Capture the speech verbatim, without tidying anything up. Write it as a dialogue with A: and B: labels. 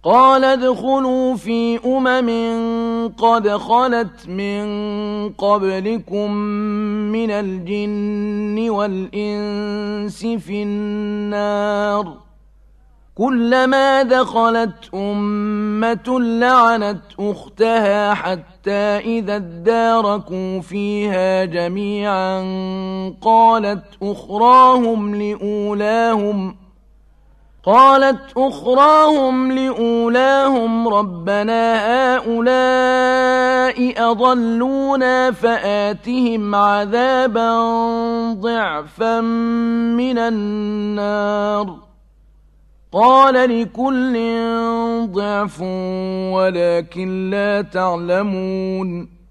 A: قال ادخلوا في أمم قد خلت من قبلكم من الجن والإنس في النار كلما دخلت أمة لعنت أختها حتى إذا اداركوا فيها جميعا قالت أخراهم لأولاهم قالت أخراهم لأولاهم ربنا هؤلاء أضلونا فآتهم عذابا ضعفا من النار قال لكل ضعف ولكن لا تعلمون